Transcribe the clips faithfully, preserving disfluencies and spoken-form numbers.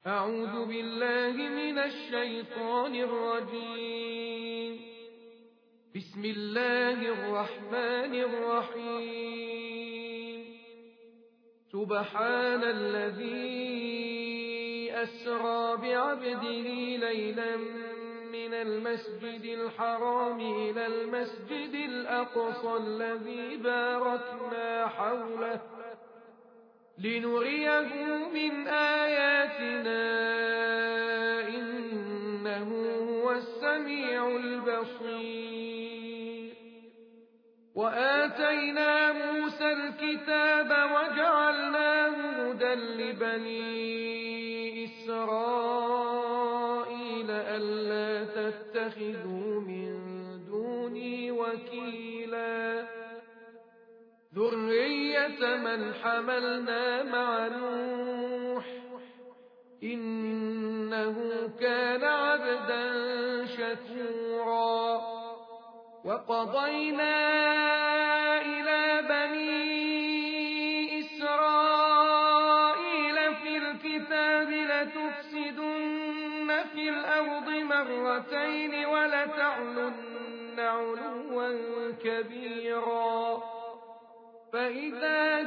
أعوذ بالله من الشيطان الرجيم. بسم الله الرحمن الرحيم. سبحان الذي أسرى بعبده ليلا من المسجد الحرام إلى المسجد الأقصى الذي باركنا حوله لنريه من آياتنا إنه هو السميع البصير. وآتينا موسى الكتاب وجعلناه هدى لبني إسرائيل ألا تتخذوا من دوني وكيلا ذرية من حملنا مع نوح إنه كان عبدا شكورا. وقضينا إلى بني إسرائيل في الكتاب لتفسدن في الأرض مرتين ولتعلن علوا كبيرا. فإذا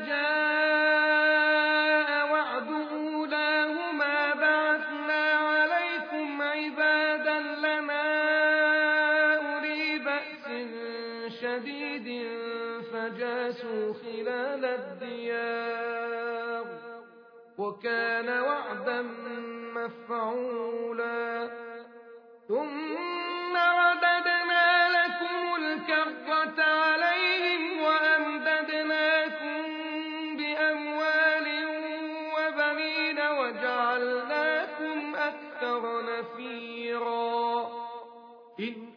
جاء وعد أولاهما بعثنا عليكم عبادا لنا أولي بأس شديد فجاسوا خلال الديار وكان وعدا مفعولا. ثم رددنا لكم الكرة عليهم وأمددناكم بأموال وبنين وجعلناكم أكثر نفيرا. إن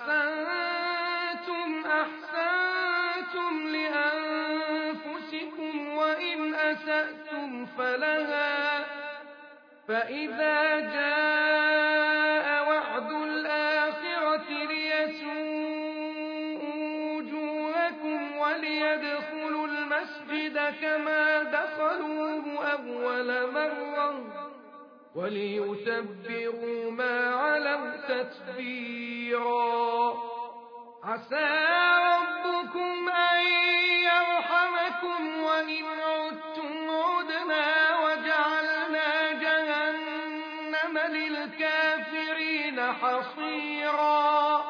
أحسنتم أحسنتم لأنفسكم وإن أسأتم فلها. فإذا جاء وعد الآخرة ليسوءوا وجوهكم وليدخلوا المسجد كما دخلوه أول مرة وليتبروا ما علوا تتبيرا. عسى ربكم أن يرحمكم وإن عدتم عدنا وجعلنا جهنم للكافرين حصيرا.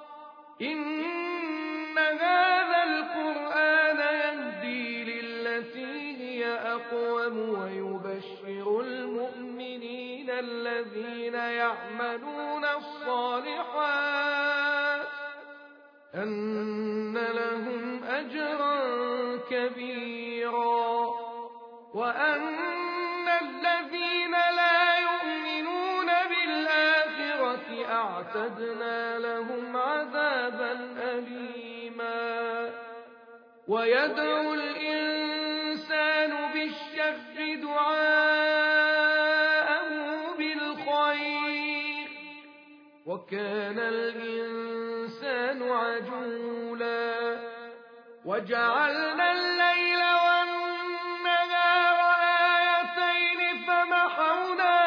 إن هذا القرآن يهدي للتي هي أقوم ويبشر المؤمنين الذين يعملون الصالحات أن لهم أجرا كبيرا وأن الذين لا يؤمنون بالآخرة أعتدنا لهم عذابا أليما. ويدعو الإنسان بالشر دعاءه بالخير وكان الإنسان عجولا. وجعلنا الليل والنهار آيتين فمحونا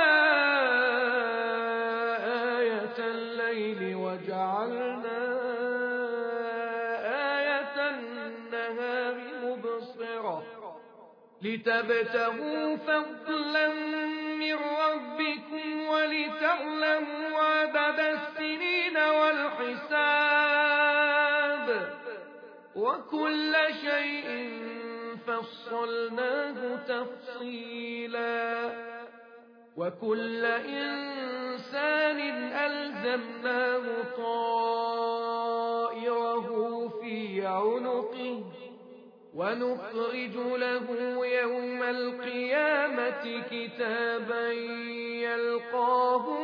آية الليل وجعلنا آية النهار مبصرة لتبتغوا فضلا من ربكم ولتعلموا عدد السنين والحساب وكل شيء فصلناه تفصيلا. وكل إنسان ألزمناه طائره في عنقه ونخرج له يوم القيامة كتابا يلقاه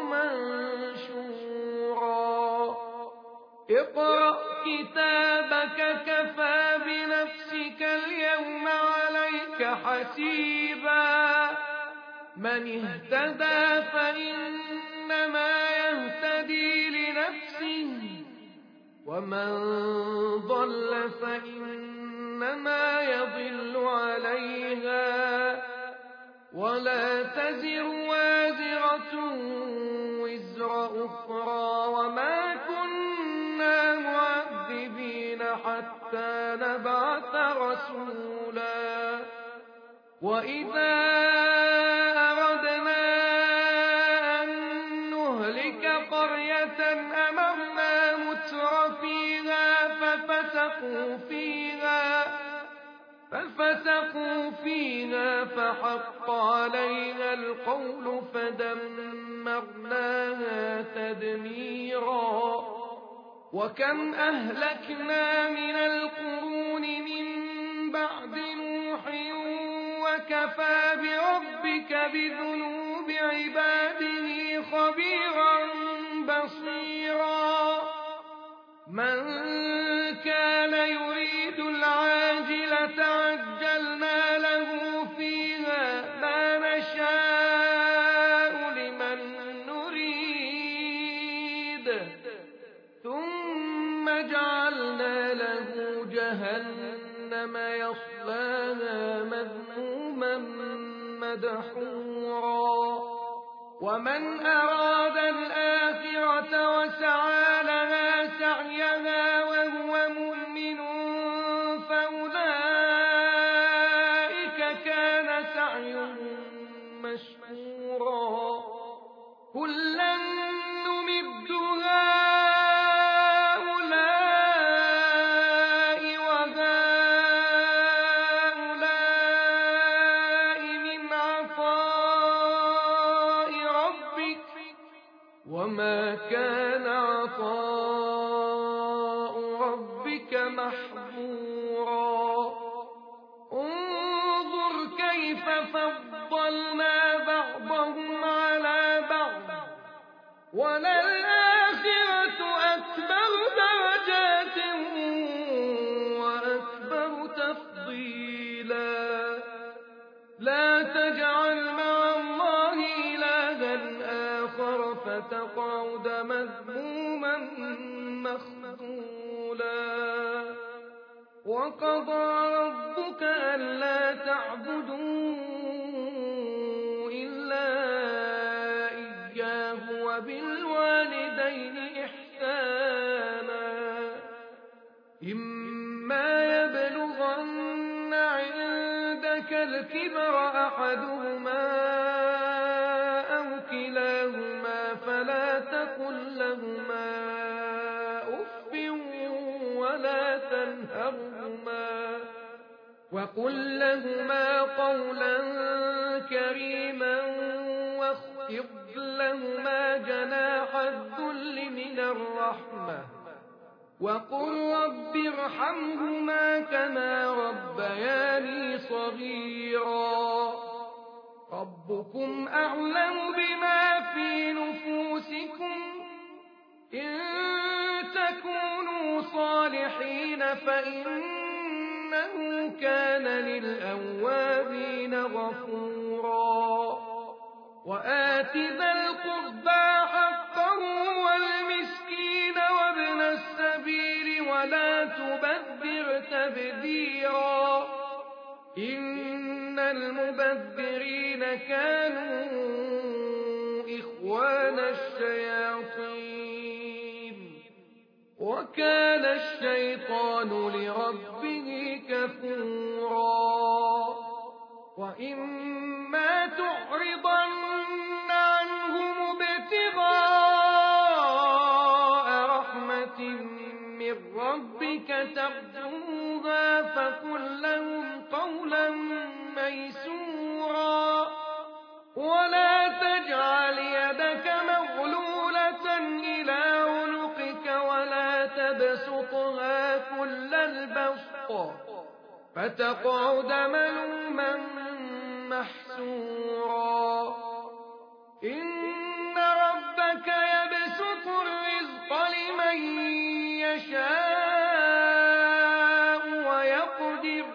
منشورا. اقرأ كتابك كفى بنفسك اليوم عليك حسيبا. من اهتدى فإنما يهتدي لنفسه ومن ضل فإنما يضل عليها ولا تزر وازرة وازرة وزر أخرى وما كنا معذبين حتى نبعث رسولا وإذا أردنا أن نهلك قرية أمرنا متر فيها ففسقوا فيها ففسقوا فيها فحق عليها القول فدمرناها تدميرا وكم أهلكنا من القرون من بعد نوح وكفى بربك بذنوب عباده خبيرا بصيرا من كان يريد العاجلة عجلنا له فيها ما نشاء لمن نريد ثم جعلنا له جهنم يصلاها مذموما مدحورا ومن أراد الآخرة وسعى لها سعيها وهو مؤمن فأولئك كان سعيهم مشكورا كلا نمد هؤلاء وهؤلاء من عطاء ربك وما كان عطاء ربك محظورا انظر كيف فضلنا بعضهم على بعض وللآخرة أكبر درجات وأكبر تفضيلا لا تجعل مع الله إلها آخر فتقعد مذموما مخذولا وقضى ربك ألا تعبدوا إلا إياه وبالوالدين إحسانا إما يبلغن عندك الكبر أحدهما أو كلاهما فلا تقل لهما أف ولا تنهرهما وقل لهما قولا كريما واخفض لهما جناح الذل من الرحمة وقل رب ارحمهما كما ربياني صغيرا ربكم أعلم بما في نفوسكم إن تكونوا صالحين فإنه كان للأوابين غفورا وآت ذا القربى حقه والمسكين وابن السبيل ولا تبذر تبذيرا إن المبذرين كانوا إخوان الشياطين وكان الشيطان لربه كفورا وإما تعرضن عنهم ابتغاء رحمة من ربك ترجوها فقل لهم قولا ميسورا ولا تجعل يدك مغلولة إلى عنقك ولا تبسطها كل البسط فتقعد ملوما محسورا إن ربك يبسط الرزق لمن يشاء ويقدر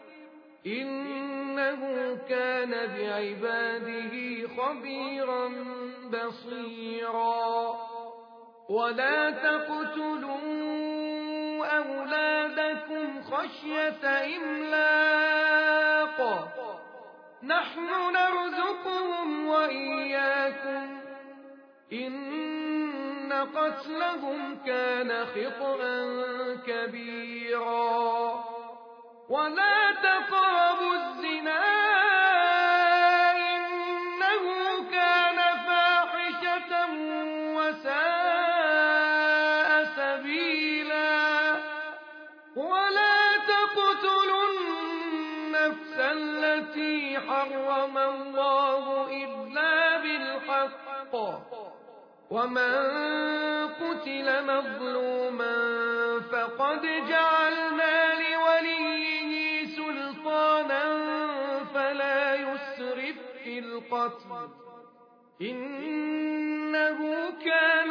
إنه كان بعباده خبيرا بصيرا ولا تقتلوا أولادكم خشية إملاق نحن نرزقهم وإياكم إن قتلهم كان خطأ كبيرا ولا تقربوا الزنا إنه كان فاحشة وساء سبيلا ولا تقتلوا النفس التي حرم الله إلا بالحق ومن قتل مظلوما فقد جعلنا لوليه سلطانا فلا يسرف في القتل إنه كان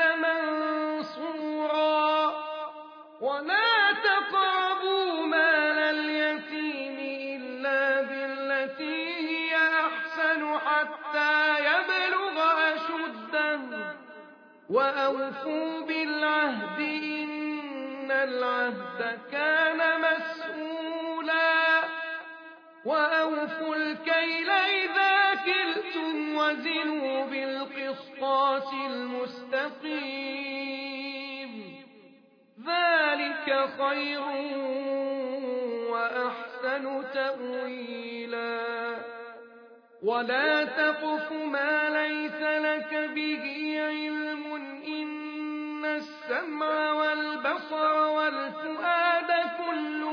منصورا ولا تقربوا مال اليتيم إلا بالتي هي أحسن حتى يبلغ أشده وأوفوا بالعهد إن العهد كان مسؤولا وأوفوا الكيل إذا كلتم وزنوا بالقسطاس المستقيم ذلك خير وأحسن تأويلا ولا تقف ما ليس لك به علم إن السمع والبصر والفؤاد كل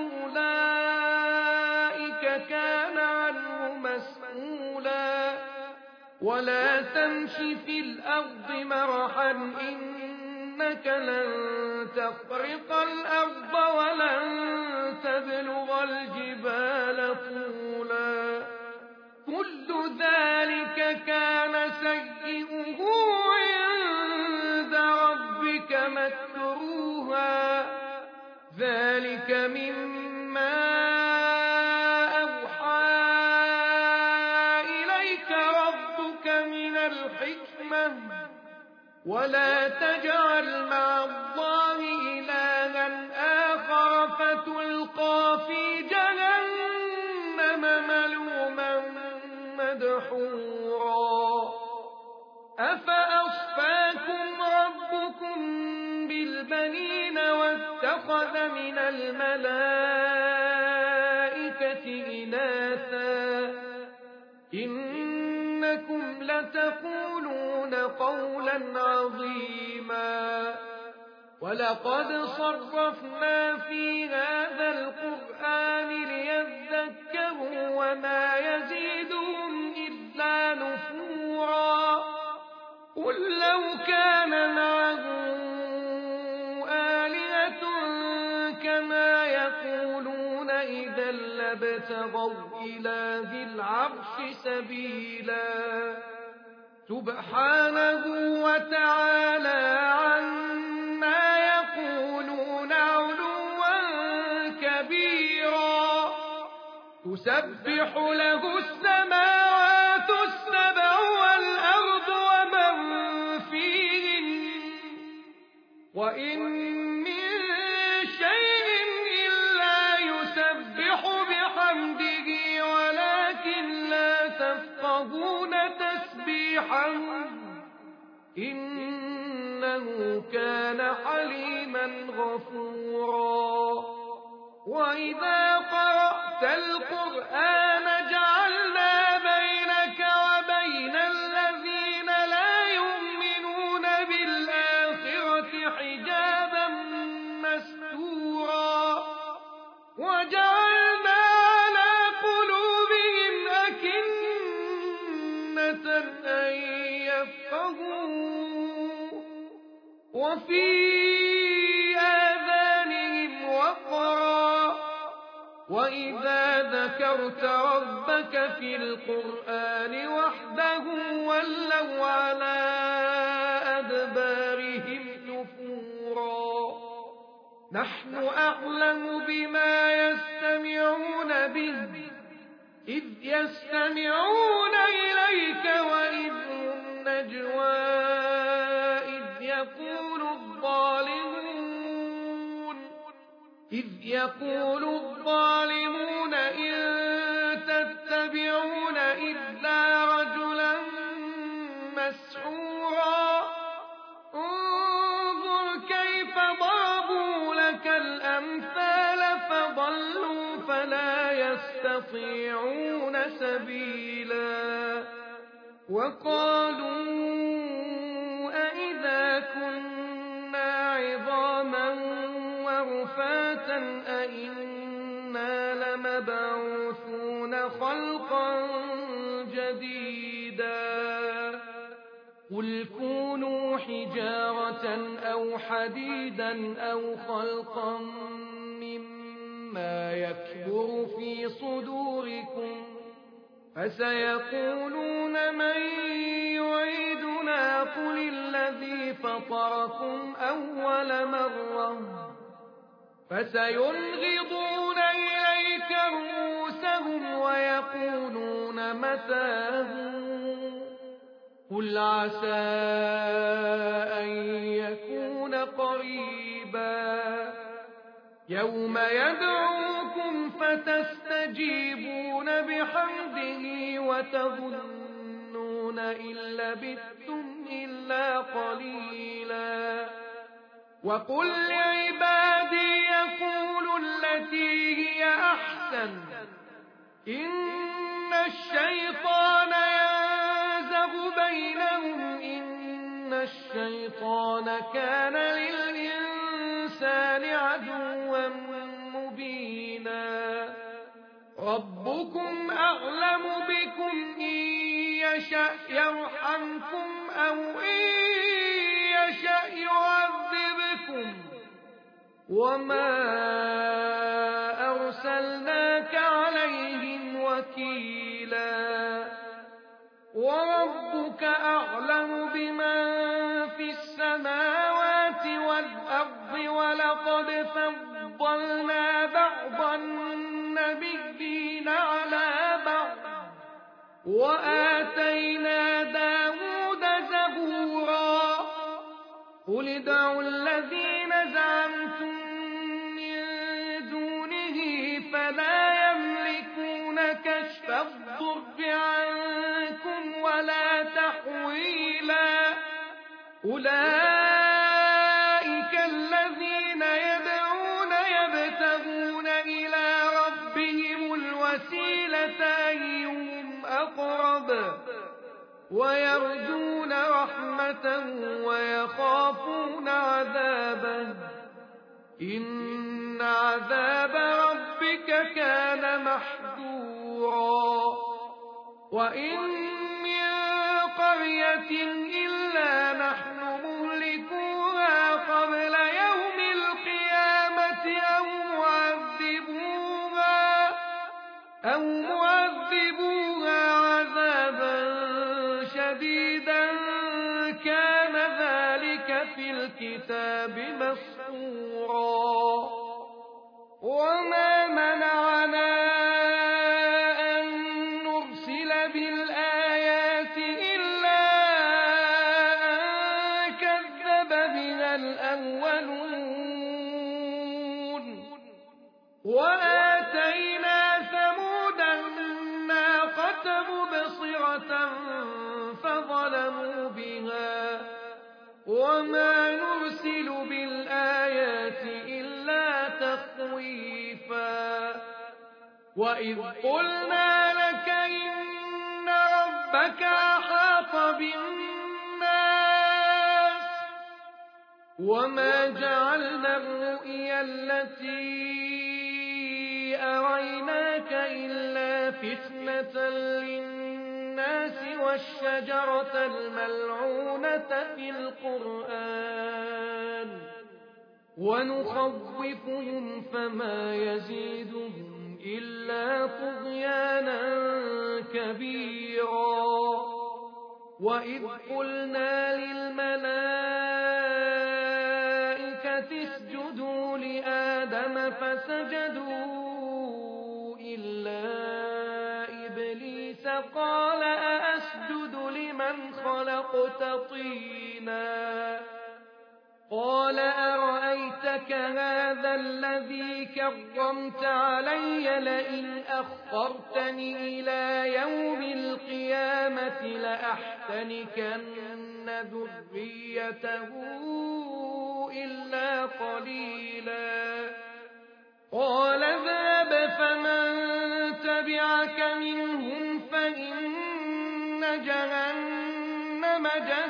أولئك كان عنه مسؤولا ولا تمش في الأرض مرحا إنك لن تخرق الأرض ولن تبلغ الجبال طولا كل ذلك كان سيئه عند ربك مكروها ذلك مما أوحى إليك ربك من الحكمة ولا تجعل مع الله إلها آخر فتلقى في جهنم ملوما مدحورا أفأصفاكم ربكم بالبنين واتخذ من الملائكة إناثا إنكم لتقولون قولا عظيما ولقد صرفنا في هذا القرآن ليذكروا وما يزيدهم إلا نفورا قل لو كان معه آلهة كما يقولون إذا لابتغوا إلى ذي العرش سبيلا سبحانه وتعالى عما يقولون علوا كبيرا تسبح له السماوات السبع والأرض ومن فيهن وإن من شيء إلا يسبح بحمده ولكن لا تفقهون تسبيحهم إنه كان حليما غفورا وإذا قرأت القرآن جعلنا بينك وبين الذين لا يؤمنون بالآخرة حجابا مستورا وجعلنا على قلوبهم أكنة أن يفقهوا وفي آذانهم وقرا وإذا ذكرت ربك في القرآن وحده ولوا على أدبارهم نفورا نحن أعلم بما يستمعون به إذ يستمعون إليك وإذ هم نجوى إذ يقول الظالمون إذ يقول الظالمون إن تتبعون إلا رجلا مسحورا يستطيعون سبيلا وقالوا أئذا كنا عظاما ورفاتا أئنا لمبعوثون خلقا جديدا قل كونوا حجارة أو حديدا أو خلقا مما يكبر في صدوركم فسيقولون من يعيدنا قل الذي فطركم أول مرة فسينغضون إليك رؤوسهم ويقولون متاه قل عسى أن يكون قريبا يوم يدعوكم فتستجيبون بحمده وتظنون إن لبثتم إلا قليلا وقل لعبادي يقولوا التي هي أحسن إن الشيطان ينزغ بينهم إن الشيطان كان للإنسان عدوا مبينا ربكم أعلم بكم إن يشأ يرحمكم أو إن يشأ يعذبكم وما أرسلناك عليهم وكيلا وربك أعلم بمن في السماوات والأرض ولقد فضلنا بعض النبيين على بعض وآتينا داود زبورا قل ادعوا الذين زعمتم من دونه فلا يملكون كشف الضر عنكم ولا تحويلا أولئك الذين يدعون يبتغون إلى ربهم الوسيلة أيهم أقرب ويرجون رحمته ويخافون عذابه إن عذاب ربك كان محذورا وإن من قرية إلا نحن مهلكوها قبل يوم القيامة أو معذبوها أو معذبوها عذابا شديدا كان ذلك في الكتاب مسطورا وما منعنا أن نرسل بالآيات إلا أن كذب بها الأولون وآتينا ثمود الناقة مبصرة فظلموا بها وما نرسل بالآيات إلا تخويفا وإذ قلنا لك إن ربك أحاط بالناس وما جعلنا الرؤيا التي أريناك إلا فتنة للناس والشجرة الملعونة في القرآن ونخوفهم فما يزيدهم إلا طغيانا كبيرا وإذ قلنا للملائكة اسجدوا لآدم فسجدوا إلا إبليس قال أأسجد لمن خلقت طينا قال أرأيتك هذا الذي كرمت علي لئن أخرتني إلى يوم القيامة لأحتنكن ذريته إلا قليلا قال اذهب فمن تبعك جهنم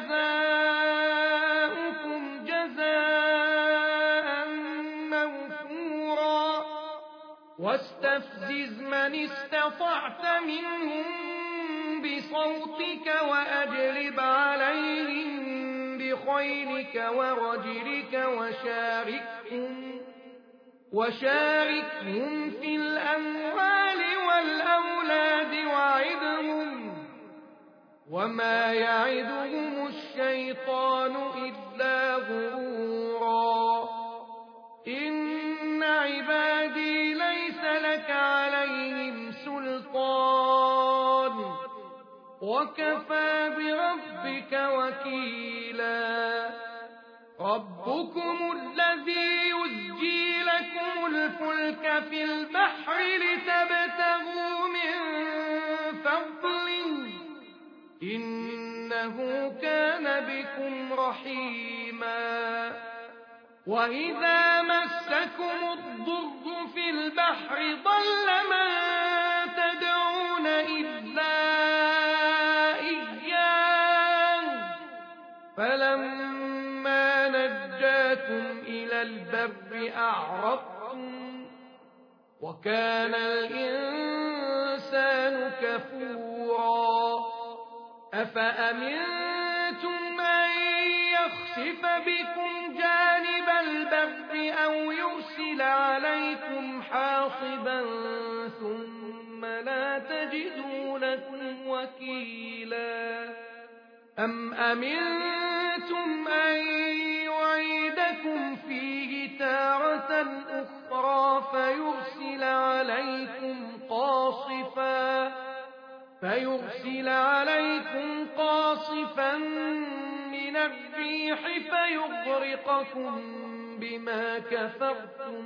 جزاؤكم جزاء موفورا واستفزز من استطعت منهم بصوتك وأجلب عليهم بخيلك ورجلك وشاركهم وشاركهم في الأموال والأولاد وعدهم وما يعدهم الشيطان إلا غرورا إن عبادي ليس لك عليهم سلطان وكفى بربك وكيلا ربكم الذي يزجي لكم الفلك في البحر لتبتغوا من فضله إنه كان بكم رحيما وإذا مسكم الضر في البحر ضل من تدعون إلا إياه فلما نجاكم إلى البر أعرضتم وكان الإنسان كفورا أفأمنتم أن يخسف بكم جانب البر أو يرسل عليكم حاصبا ثم لا تجدوا لكم وكيلا أم أمنتم أن يعيدكم فيه تارة أخرى فيرسل عليكم قاصفا فيرسل عليكم قاصفا من الريح فيغرقكم بما كفرتم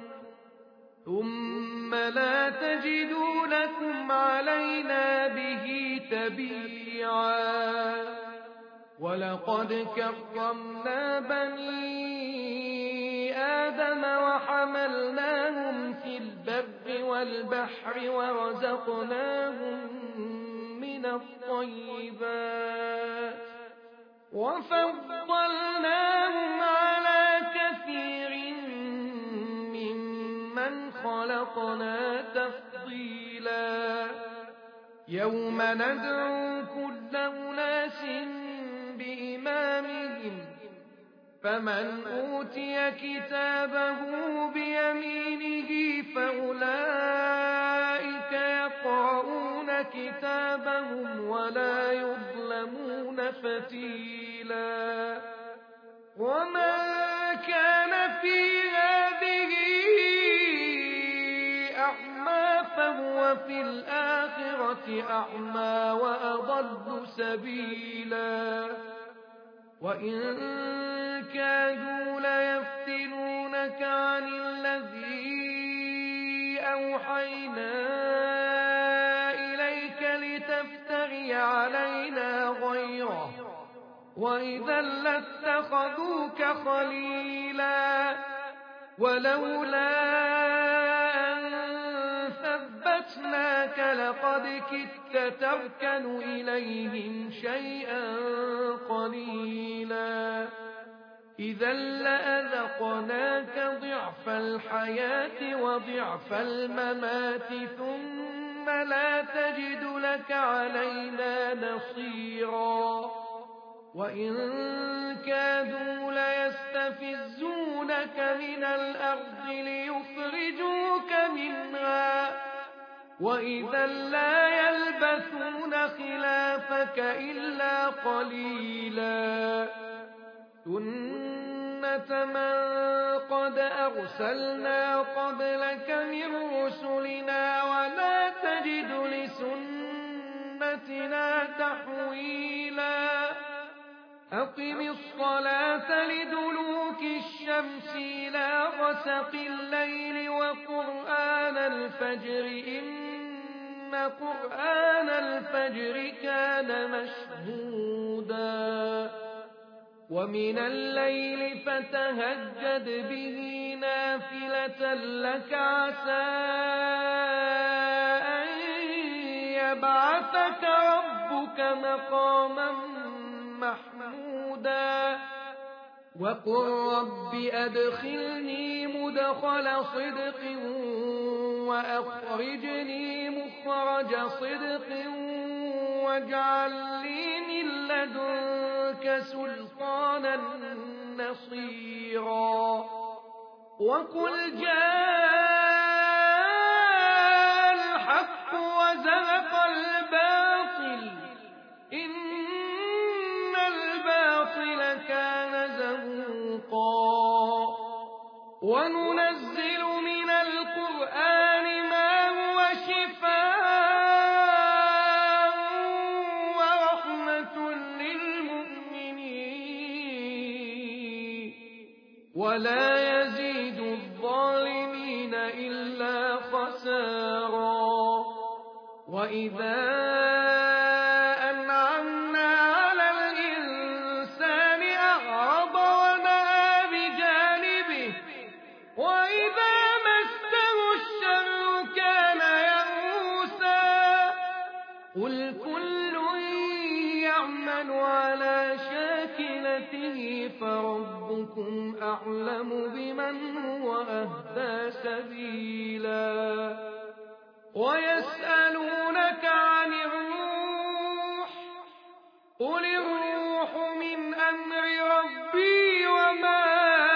ثم لا تجدوا لكم علينا به تبيعا ولقد كرمنا بني آدم وحملناهم في البر والبحر ورزقناهم من الطيبات وفضلناهم على كثير ممن خلقنا تفضيلا يوم ندعو كل أناس بإمامهم فمن أوتي كتابه بيمينه فأولئك يقرؤون كتابهم ولا يظلمون فتيلا ومن كان في هذه أعمى فهو في الآخرة أعمى وأضل سبيلا وإن كادوا ليفتنونك عن الذي أوحينا إليك لتفتري علينا غيره وإذا لاتخذوك خليلا ولولا أن ثبتناك لقد كدت تركن إليهم شيئا قليلا إذا لأذقناك ضعف الحياة وضعف الممات ثم لا تجد لك علينا نصيرا وإن كادوا ليستفزونك من الأرض ليخرجوك منها وإذا لا يلبثون خلافك إلا قليلا سنة من قد أرسلنا قبلك من رسلنا ولا تجد لسنتنا تحويلا أقم الصلاة لدلوك الشمس إلى غسق الليل وقرآن الفجر إن قرآن الفجر كان مشهودا ومن الليل فتهجد به نافلة لك عسى أن يبعثك ربك مقاما محمودا وقل رب أدخلني مدخل صدق وأخرجني مخرج صدق واجعل لي من لدنك سلطانا نصيرا وقل جاء الحق وزهق الباطل إن الباطل كان زهوقا وننزل من القرآن ما هو شفاء ورحمة للمؤمنين ولا يزيد الظالمين إلا خسارا وإذا أنعمنا على الإنسان أعرض ونأى بجانبه وإذا مسه الشر كان يئوسا قل كل يعمل على شاكلته فربكم أعلم بمن هو أهدى سبيلا ويسألونك عن الروح قل الروح من أمر ربي وما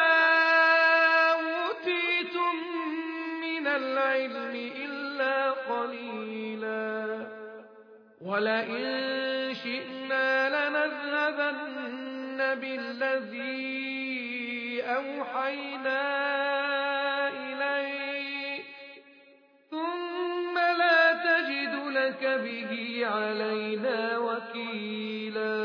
أوتيتم من العلم إلا قليلا ولئن شئنا لنذهبن بالذي أوحينا إليك ثم لا تجد لك به علينا وكيلا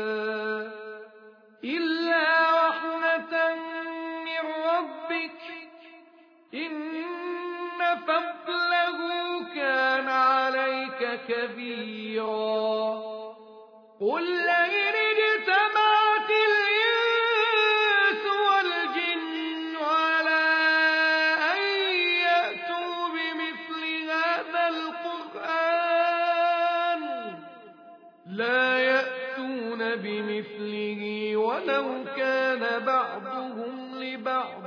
إلا رحمة من ربك إن فضله كان عليك كبيرا قل لئن اجتمعت الإنس والجن على أن يأتوا بمثل هذا القرآن لا يأتون بمثله ولو كان بعضهم لبعض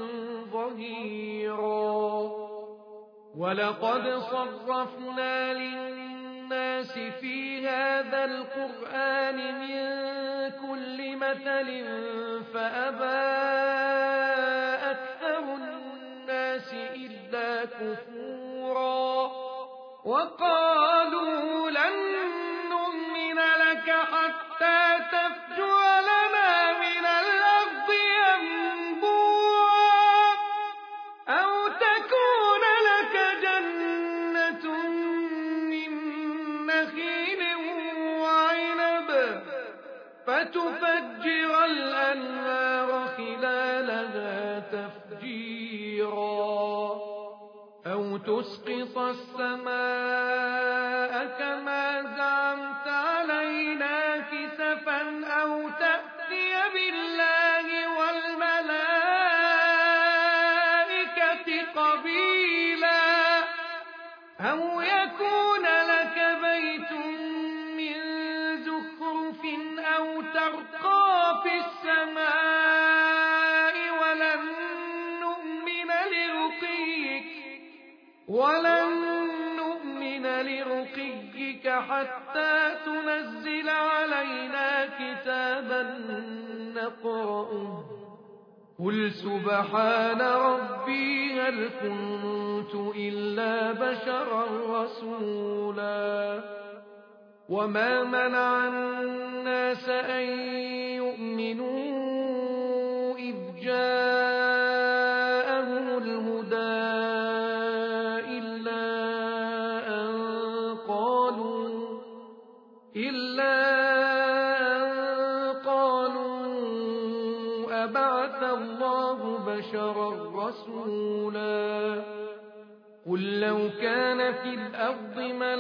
ظهيرا ولقد صرفنا للناس في هذا القرآن من كل مثل فأبى أكثر الناس إلا كفورا وقالوا لن نؤمن لك حتى تفجر لنا من الأرض ينبوعا أو تكون لك جنة من نخيل وعنب فتفجر الأنهار خلالها تفجيرا أو تسقط السماء كما زعمت علينا كسفا أو تأتي بالله والملائكة قبيلا أو يكون لك بيت من زخرف أو ترقى في السماء ولن نؤمن لرقيك ولن نؤمن لرقيك حتى تنزل علينا كتابا نقرأه قل سبحان ربي هل كنت إلا بشرا رسولا وما منع الناس أن يؤمنوا إذ جاءهم الهدى إلا أن قالوا إلا أن قالوا أبعث الله بشرا رسولا قل لو كان في الأرض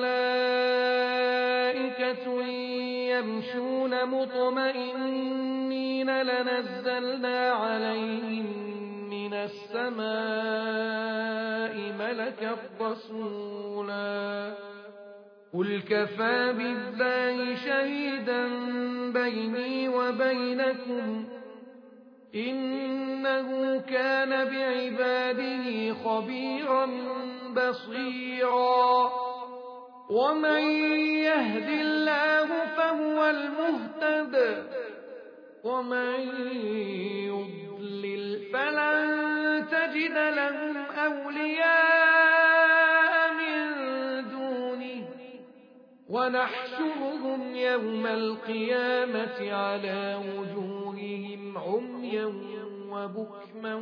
ملائكة يمشون مطمئنين لنزلنا عليهم من السماء ملكا رسولا قل كفى بالله شهيدا بيني وبينكم إنه كان بعباده خبيرا بصيرا ومن يهد الله فهو المهتد ومن يضلل فلن تجد لهم أولياء من دونه ونحشرهم يوم القيامة على وجوههم عميا وبكما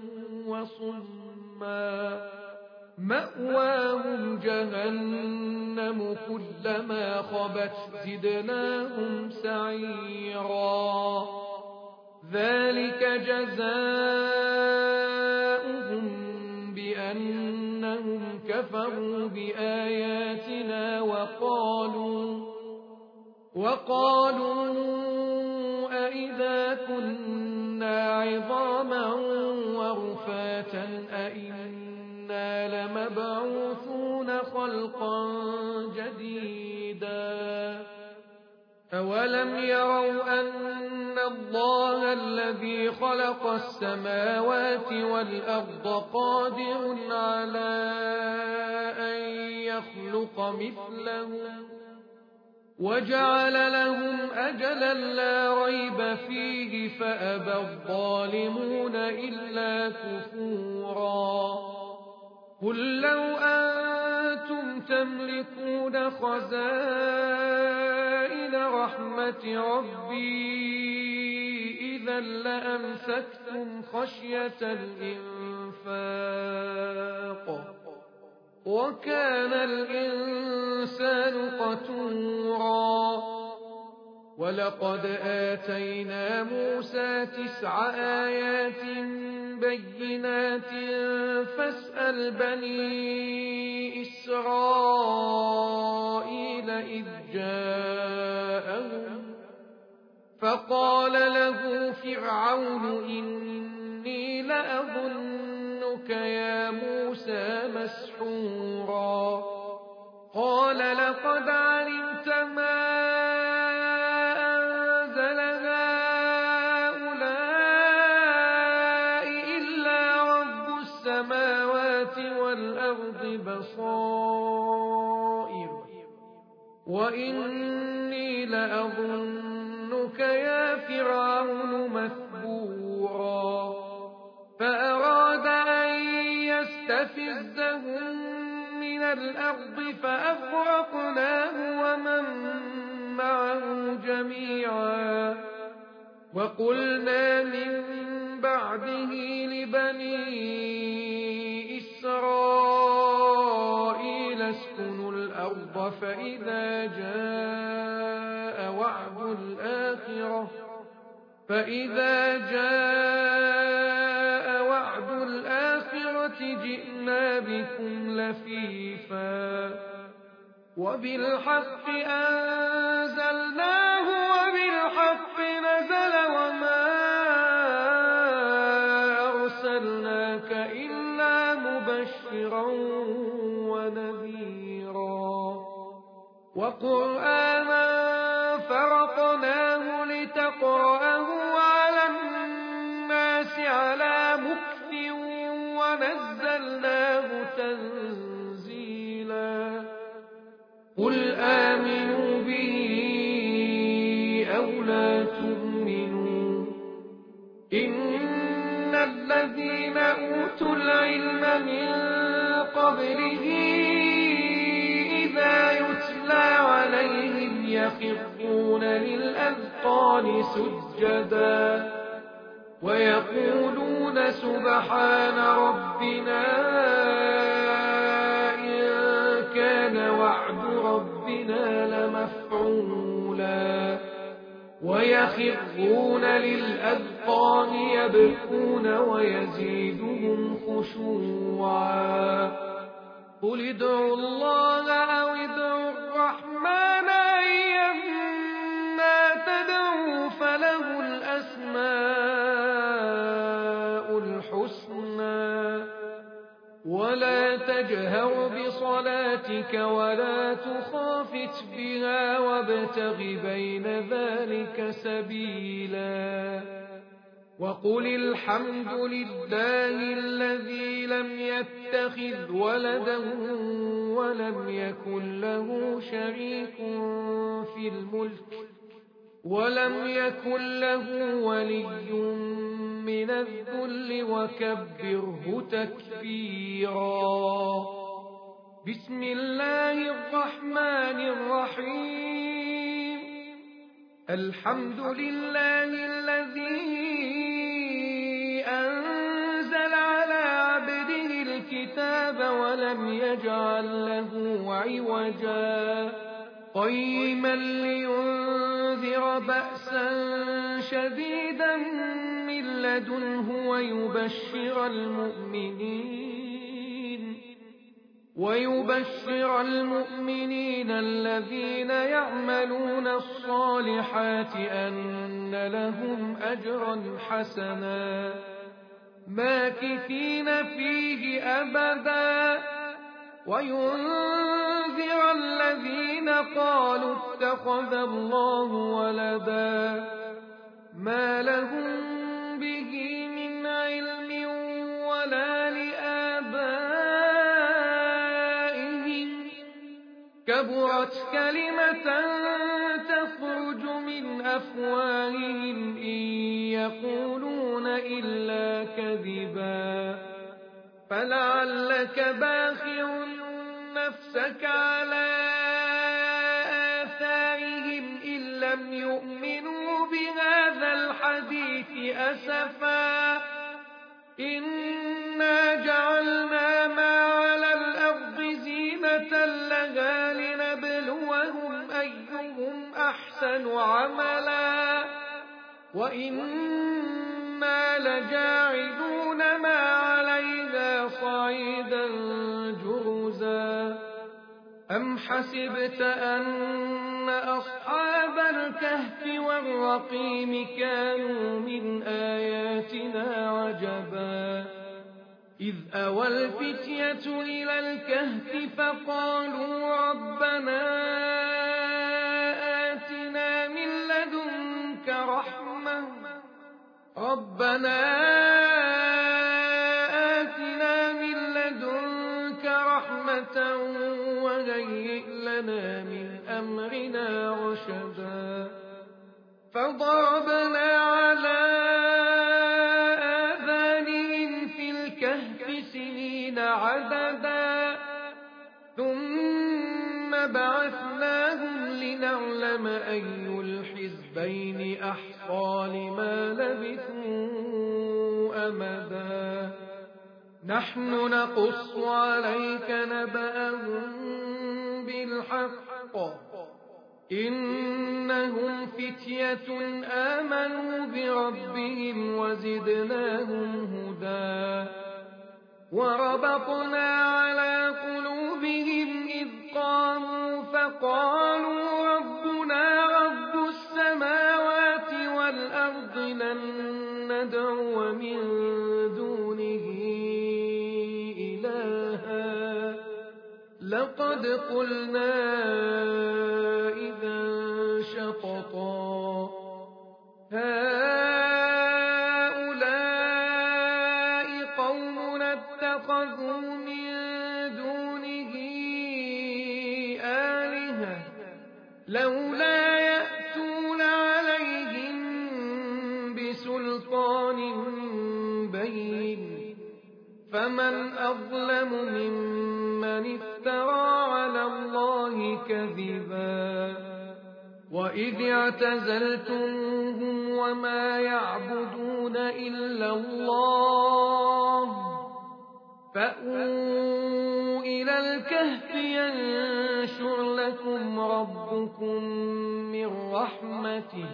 وصما مأواهم جهنم كلما خبت زدناهم سعيرا ذلك جزاؤهم بأنهم كفروا بآياتنا وقالوا وقالوا أئذا كنا عظاما ورفاتا أئنا لمبعوثون خلقا جديدا أولم يروا أن الله الذي خلق السماوات والأرض قادر على أن يخلق مثلهم وجعل لهم أجلا لا ريب فيه فأبى الظالمون إلا كفورا قل لو أنتم تملكون خزائن رحمة ربي إذا لأمسكتم خشية الإنفاق وكان الإنسان قتورا ولقد آتينا موسى تسع آيات بينات فاسأل بني إسرائيل إذ جاءهم فقال له فرعون إني لأظنك يا موسى مسحورا قال لقد علمت ما أنزل هؤلاء إلا رب السماوات والأرض بصائر وإني لأظنك يا فرعون مثبورا فأراد أن يستفزهم من الأرض فأغرقناه ومن معه جميعا وقلنا من بعده لبني إسرائيل اسكنوا الأرض فإذا جاء وعد الآخرة فإذا جاء وعد الآخرة جئنا بكم لفيفا وبالحق أنزلناه وبالحق نزل وما أرسلناك إلا مبشرا ونذيرا وقرآنا فرقناه لتقرأه على الناس على مكث ونزلناه تنزيلا قل آمنوا به أو لا تؤمنوا إن الذين أوتوا العلم من قبله إذا يتلى عليهم يخرون للأذقان سجدا ويقولون سبحان ربنا إن كان وعد ربنا لمفعولا ويخرون للأذقان يبكون ويزيدهم خشوعا قل ادعوا الله أو ادعوا الرحمن أيما تدعوا فله الأسماء الحسنى ولا ولا تجهر بصلاتك ولا تخافت بها وابتغ بين ذلك سبيلا وقل الحمد لله الذي لم يتخذ ولدا ولم يكن له شريك في الملك ولم يكن له ولي من الذل وكبره تكبيرا. بسم الله الرحمن الرحيم. الحمد لله الذي أنزل على عبده الكتاب ولم يجعل له عوجا قيما لينذر بأسا شديدا من لدنه ويبشر المؤمنين ويبشر المؤمنين الذين يعملون الصالحات أن لهم أجرا حسنا ماكثين فيه أبدا وينذر الذين قالوا اتخذ الله ولدا ما لهم به من علم ولا لآبائهم كبرت كلمة تخرج من أفواههم إن يقولون إلا كذبا فلعلك باخع نفسك على آثارهم إن لم يؤمنوا بهذا الحديث أسفا إنا جعلنا ما على الأرض زينة لها لنبلوهم أيهم أحسن عملا وإنا لجاعلون ما عليها صعيدا جرزا. أم حسبت أن أصحاب الكهف والرقيم كانوا من آياتنا عجبا إذ أوى الفتية إلى الكهف فقالوا ربنا آتنا من لدنك رحمة ربنا آتنا من لدنك رحمة وهيئ لنا من أمرنا رشدا فضربنا على آذانهم في الكهف سنين عددا ثم بعثناهم لنعلم أي الحزبين أحصى لما لبثوا أمدا نحن نقص عليك نبأهم بالحق إنهم فتية آمنوا بربهم وزدناهم هدى وربطنا على قلوبهم إذ قاموا فقالوا ربنا رب السماوات والأرض لن ندعو من دونه إلها لقد قلنا إذا شططا هؤلاء قوم اتخذوا من دونه آلهة لولا يأتون عليهم بسلطان بين فمن أظلم ممن افترى على الله كذبا وإذ اعتزلتموهم وما يعبدون إلا الله فأووا إلى الكهف ينشر لكم ربكم من رحمته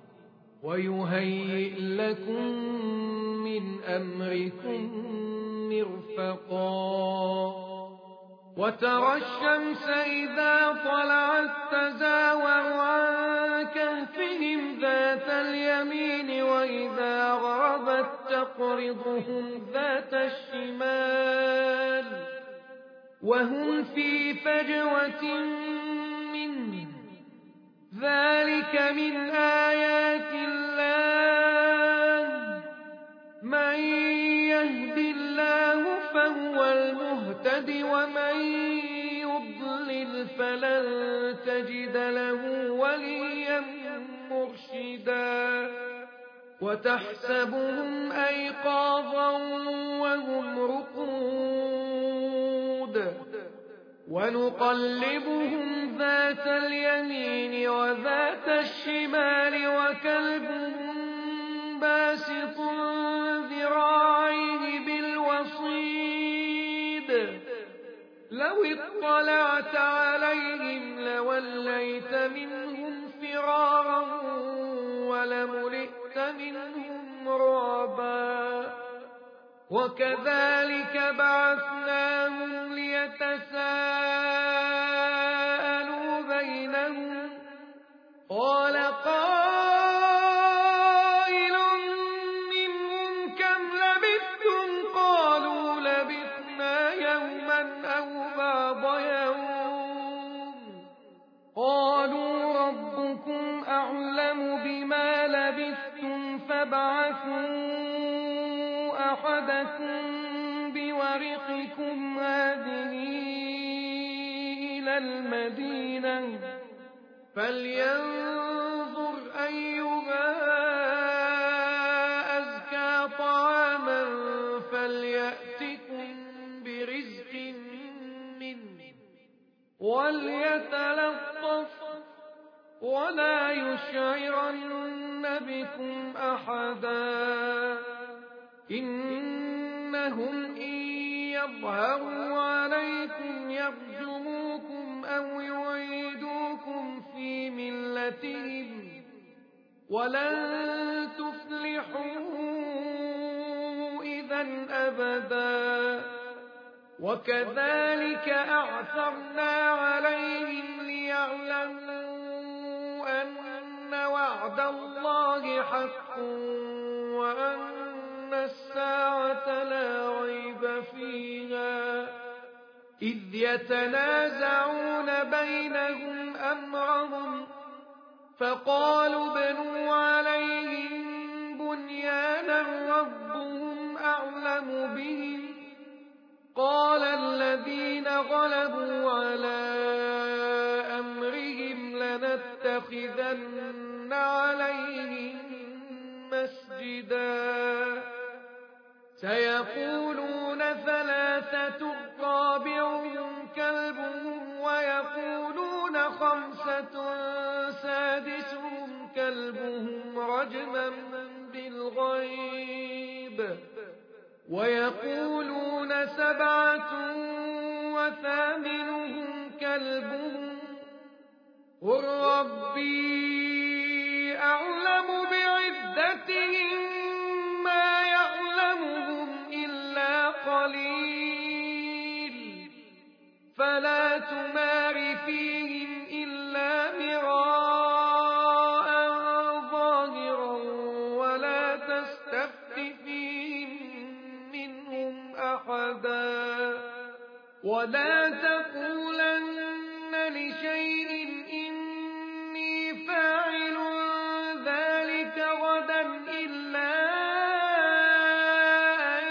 ويهيئ لكم من أمركم مرفقا وترى الشمس إذا طلعت تزاور عن كهفهم ذات اليمين وإذا غربت تقرضهم ذات الشمال وهم في فجوة منه ذلك من آيات الله من يهد الله فهو المهتد ومن يضلل فلن تجد له وليا مرشدا وتحسبهم أيقاظا وهم رقود ونقلبهم ذات اليمين وذات الشمال وكلبهم باسط ذراعيه بالوصيد لو اطلعت عليهم لوليت منهم فرارا ولملئت منهم رعبا وكذلك بعثناهم ليتساءلوا بينهم قال قائل منهم كم لبثتم قالوا لبثنا يوما أو بعض يوم قالوا ربكم أعلم بما لبثتم فابعثوا أحدكم بورقكم هذه إلى المدينة فلينظر أيها أزكى طعاما فليأتكم برزق منه وليتلطف ولا يشعرن بكم أحدا إنهم إن يظهروا عليكم يرجموكم أو يعيدوكم في ملتهم ولن تفلحوا إذا أبدا وكذلك أعثرنا عليهم ليعلموا أن وعد الله حق وأن الساعة لا ريب فيها إذ يتنازعون بينهم أمرهم فقالوا بنوا عليهم بنيانا ربهم أعلم بهم قال الذين غلبوا على أمرهم لنتخذن عليهم مسجدا سيقولون ثلاثة رابعهم كلبهم ويقولون خمسة سادسهم كلبهم رجما بالغيب ويقولون سبعة وثامنهم كلبهم قل ربي أعلم بعدتهم ما يعلمهم إلا قليل فلا تمار فيهم إلا مراء ظاهرا ولا تستفت فيهم منهم أحدا ولا تقولن لشيء إني فاعل ذلك غدا إلا أن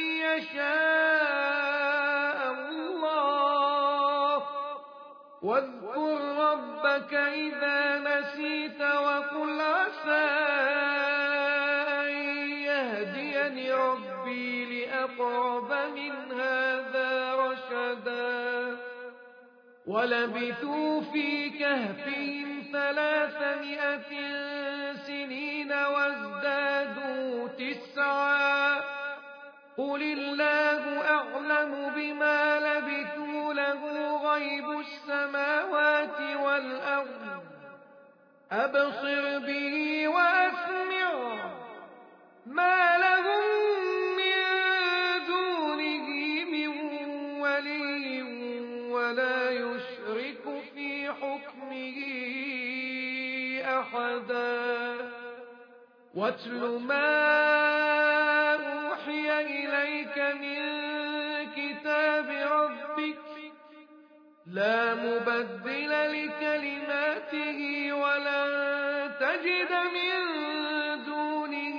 يشاء الله واذكر ربك إذا نسيت وقل عسى أن يهديني ربي لأقرب من هذا رشدا ولبثوا في كهفهم ثلاثمائة سنين وازدادوا تسعا قل الله أعلم بما لبثوا له غيب السماوات والأرض أبصر به وأسمع ما لهم من دونه من ولي ولا يشرك في حكمه أحدا واتل ما أوحي إليك من كتاب ربك لا مبدل لكلماته ولن تجد من دونه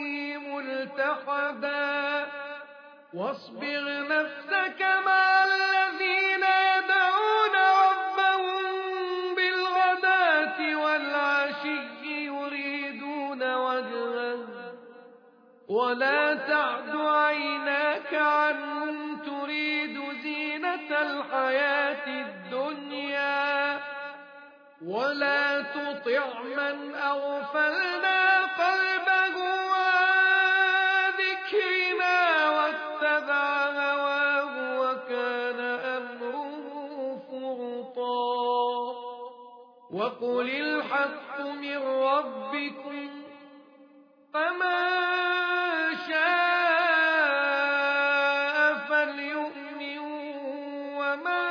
ملتحدا واصبر نفسك مع الذين يدعون ربهم بالغداة والعشي يريدون وجهه ولا تعد عيناك عنهم تريد زينة الحياة الدنيا ولا تطع من أغفلنا قلبه عن ذكرنا واتبع هواه وكان أمره فرطا وقل الحق من ربكم فمن شاء فليؤمن ومن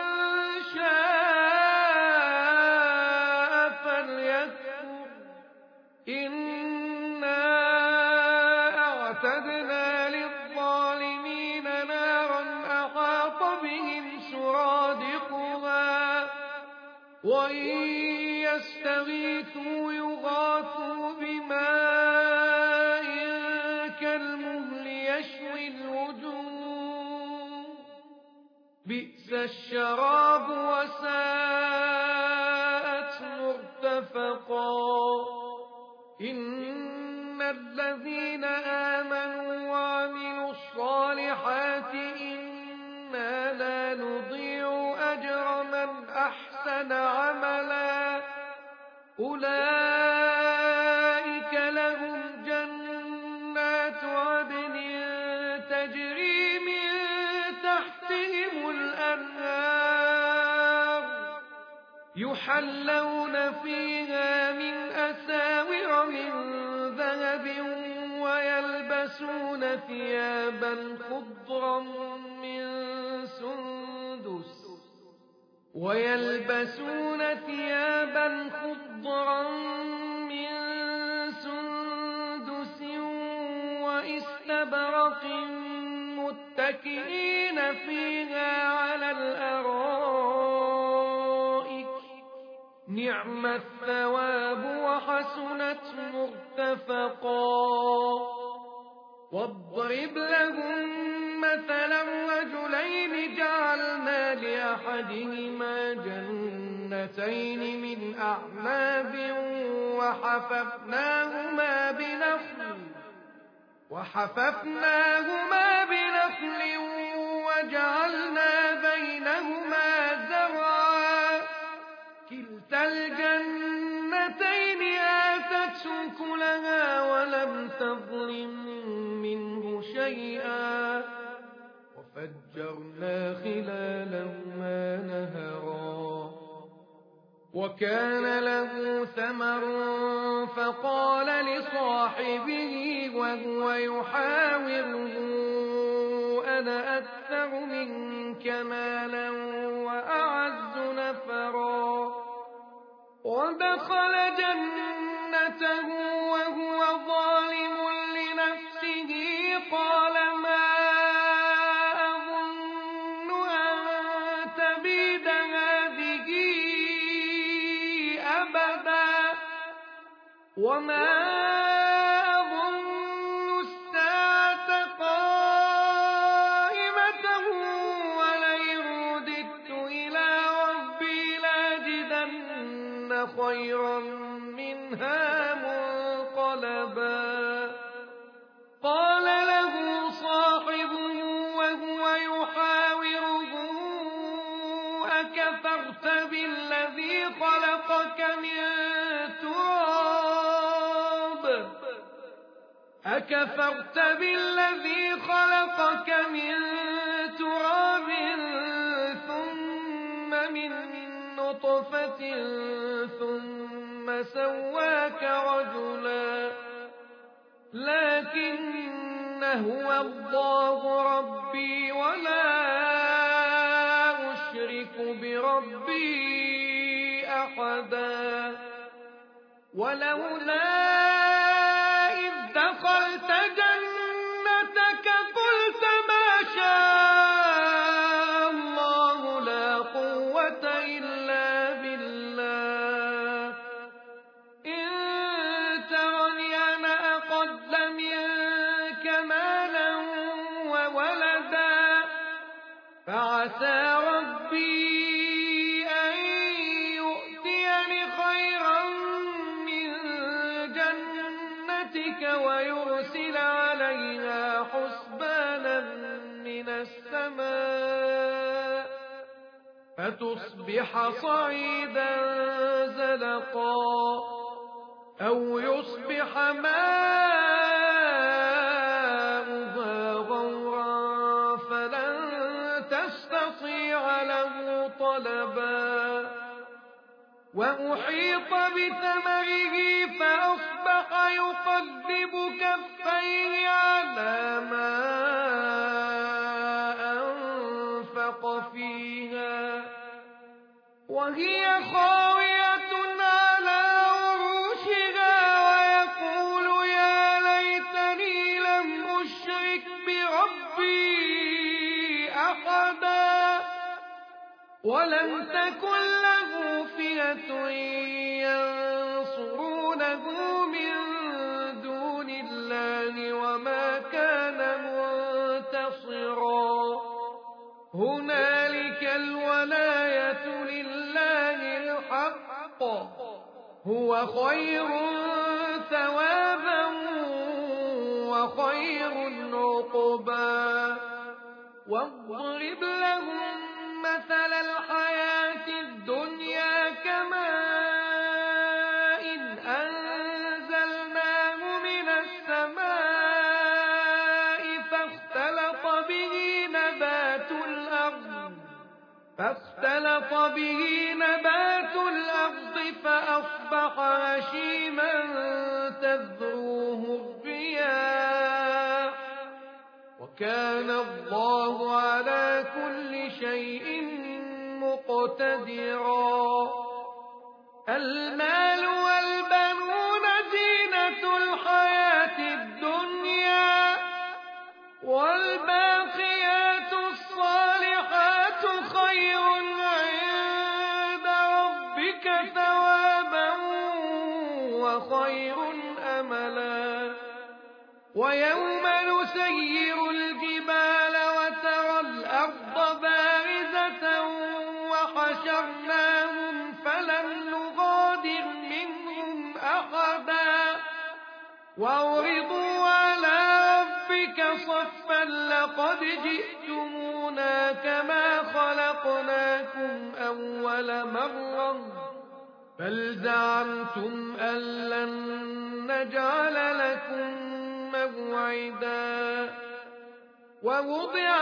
شاء فليكفر إنا أعتدنا للظالمين نارا أحاط بهم سرادقها وإن يستغيثوا يغاثوا بماء كالمهل يشوي الوجوه بئس الشراب وساءت مرتفقا إن الذين آمنوا وعملوا الصالحات إنا لا نضيع أجر من أحسن عملا أولئك لهم جنات عدن تجري من تحتهم الأنهار يحلون فيها من أساور من ذهب ويلبسون ثيابا خضرا من سندس ويلبسون ثيابا خضرا من سندس واستبرق متكئين فيها على الأرائك نعم الثواب وحسنت مرتفقا واضرب لهم مثلا رجلين جعلنا لأحدهما جنتين من أعناب وحففناهما بنخل وحففناهما بنخل وجعلنا بينهما زرعا كلتا الجنتين آتت أكلها ولم تظلم منه شيئا وفجرنا خلالهما نهرا وكان له ثمر فقال لصاحبه وهو يحاوره أنا أكثر منك مالا وأعز نفرا ودخل جنته وهو ظالم لنفسه قال ما أظن أن تبيد هذه أبدا وما أظن الساعة قائمة ولئن رددت إلى ربي لاجدن خيرا منها منقلبا قال له صاحبه وهو يحاوره أكفرت بالذي خلقك من تراب أكفرت بالذي خلقك من تراب ثم من نطفة ثم سواك رجلا لكن هو الله ربي ولا أشرك بربي أحدا ولولا إذ دخلت جنتك قلت ما شاء الله لا قوة إلا فعسى ربي أن يؤتيني خيرا من جنتك ويرسل عليها حسبانا من السماء فتصبح صعيدا زلقا أو يصبح ماؤها غورا فلن تستطيع له طلبا وأحيط بثمره فأصبح يقلب كفيه على ما أنفق فيها وهي خاوية على عروشها ويقول يا ليتني لم أشرك بربي أحدا ولم تكن له فئة ينصرونه من دون الله وما كان منتصرا هنالك الولاية لله الحق هو خير ثوابا وخير عقبا واضرب لهم مثل الحياة الدنيا كماء أنزلناه من السماء فاختلط به نبات الأرض فاختلط به نبات الأرض فأصبح هشيما تذروه الرياح وكان الله على كل شيء مقتدرا المال والبنون زينة الحياة الدنيا والباقيات الصالحات خير عند ربك ثوابا وخير أملا ويوم نسير الجبال وترى الأرض بارزة وحشرناهم فلم نغادر منهم أحدا وعرضوا على ربك صفا لقد جئتمونا كما خلقناكم أول مرة بل زعمتم أن لن نجعل لكم موعدا ووضع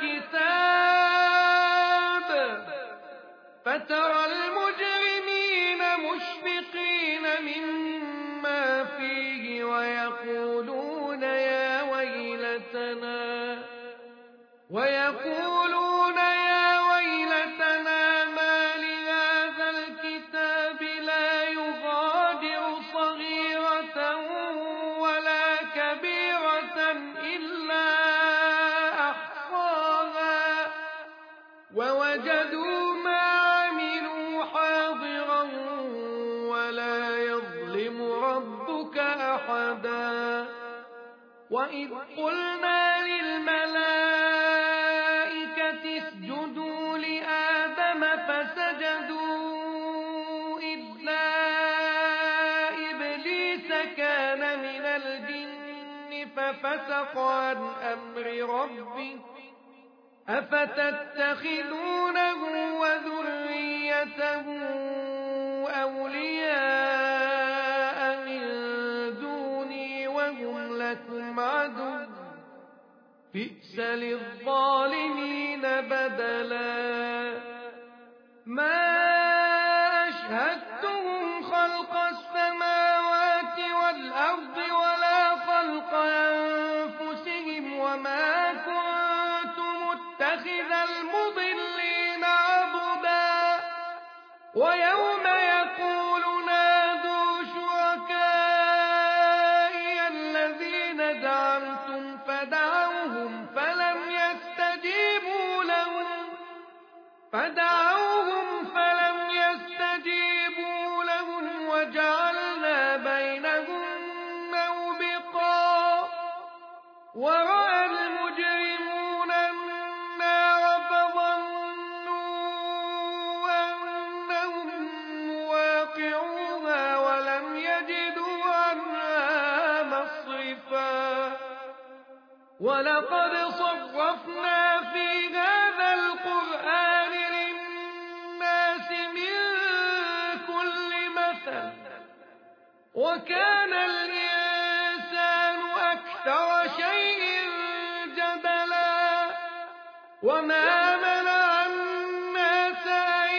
الكتاب فترى المجرمين مشفقين مما فيه ويقولون يا ويلتنا ويقولون يا ويلتنا ما لهذا الكتاب لا يغادر صغيرة ولا كبيرة إلا أحصاها ووجدوا ما عملوا حاضرا ولا يظلم ربك أحدا وإذ قلنا للملائكة اسجدوا لآدم فسجدوا إلا إبليس كان من الجن ففسق عن أمر ربه أفتتخذونه وذريته أولياء من دوني وهم لكم عدو بئس للظالمين بدلا ما أشهدتهم خلق السماوات والأرض ولا خلق أنفسهم وما كنت متخذ المضلين عضدا ويوم يقول نادوا شركائي الذين زعمتم فدعوهم فلم يستجيبوا لهم فدعوهم فلم يستجيبوا لهم وجعلنا بينهم موبقا ورأى المجرمون النار فظنوا ولقد صرفنا في هذا القرآن للناس من كل مثل وكان الإنسان أكثر شيء جدلا وما منع الناس أن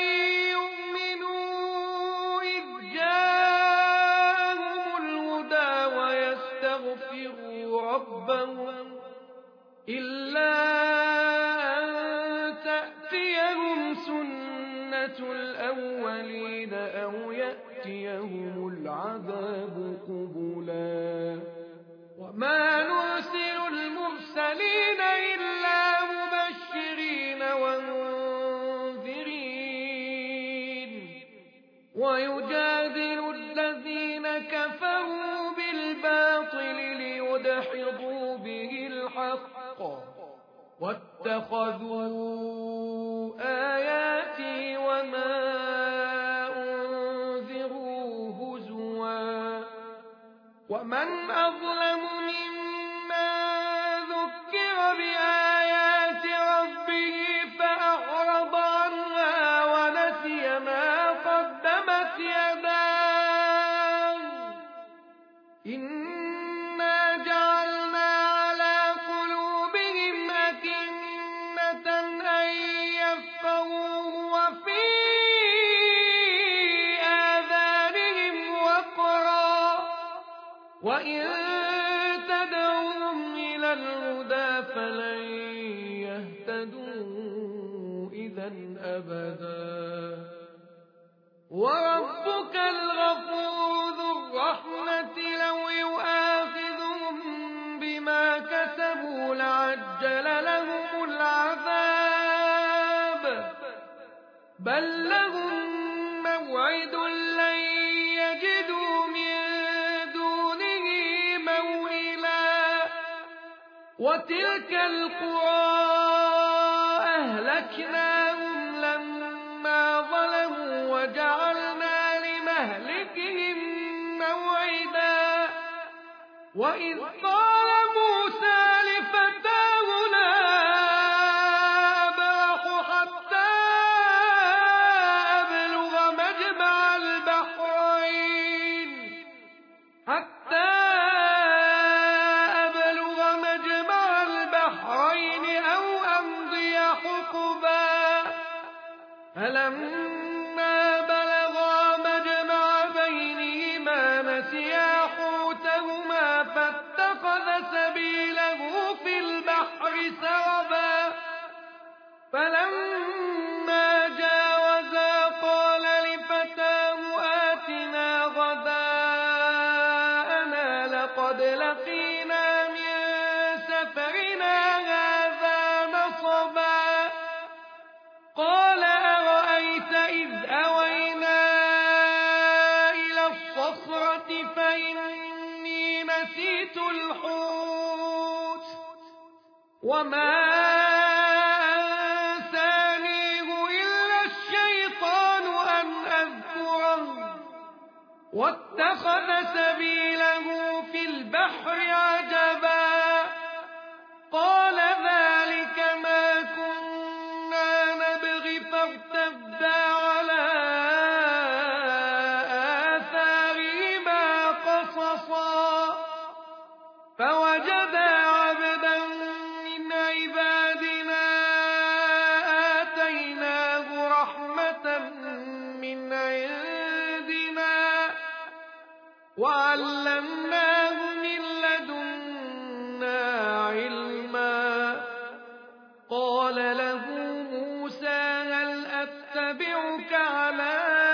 يؤمنوا إذ جاءهم الهدى ويستغفروا ربهم إلا أن تأتيهم سنة الأولين أو يأتيهم العذاب قبلا وما نرسل المرسلين إلا مبشرين ومنذرين ويجادل الذين كفروا بالباطل ليدحضوا به الحق واتخذوا آياتي وما أنذروا هزوا ومن أظلم ممن ذكر بآيات ربه فأعرض عنها ونسي ما قدمت يداه إنا جعلنا على قلوبهم أكنة أن يفقهوه وفي آذانهم وقرا وإن تدعوهم إلى الهدى فلن يهتدوا إذا أبدا وربك الغفور ذو الرحمة لو يؤاخذهم بما كسبوا لعجل لهم العذاب بل لهم موعد لن يجدوا من دونه موئلا وتلك القرى أهلكناهم لما ظلموا وجعلنا لمهلكهم موعدا وإذ قال موسى لفتاه لا أبرح حتى أبلغ مجمع البحرين حتى أبلغ مجمع البحرين أو أمضي حقبا فلما بلغا مجمع بينهما نسيا حوتهما فاتخذ سبيله في البحر سربا فلما جاوزا قال لفتاه آتنا غداءنا لقد لقينا من سفرنا هذا نصبا قال أرأيت إذ أوينا إلى الصخرة فإني نسيت الحوت وما أنسانيه إلا الشيطان أن أذكره واتخذ سبيله في البحر عجبا قال ذلك ما كنا نبغي فارتدا على آثارهما قصصا فوجدا عبدا من عبادنا آتيناه رحمة من عندنا وعلمناه من لدنا علما قال له موسى هل أتبعك على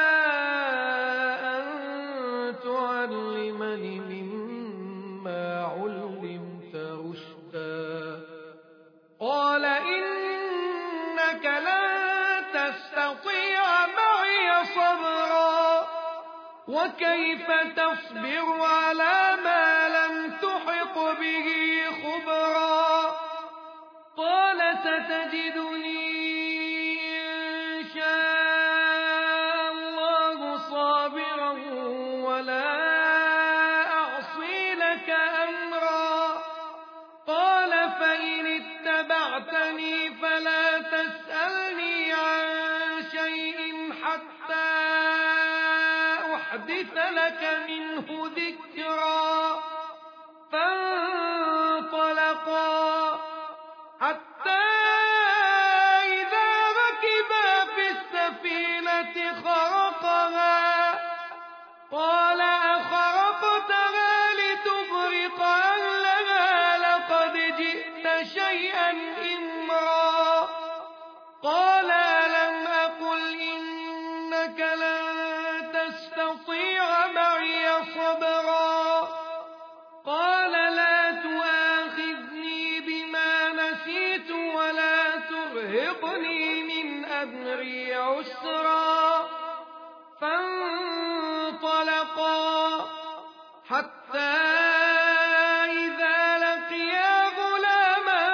أن تعلمني مما علمت رشدا قال إنك لن تستطيع معي صبرا وكيف تصبر على ما لم تحط به خبرا قال ستجدني إن شاء الله صابرا ولا أعصي لك أمرا قال اتبعتني فلا تسألني عن شيء حتى أحدث لك منه ذكرا فانطلقا حتى إذا ركبا في السفينة خرقها قال أخرقتها لتغرق أهلها لقد جئت شيئا إمرا قال ألم أقل إنك لن تستطيع معي صبرا قال لا تؤاخذني بما نسيت ولا ترهقني من أمري عسرا فانطلقا حتى إذا لقيا غلاما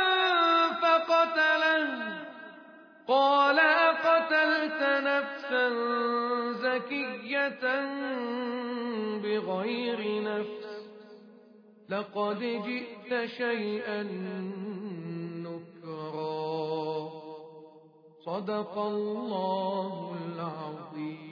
فقتله قال أقتلت نفسا زكية بغير نفس لقد جئت شيئا نكرا صدق الله العظيم.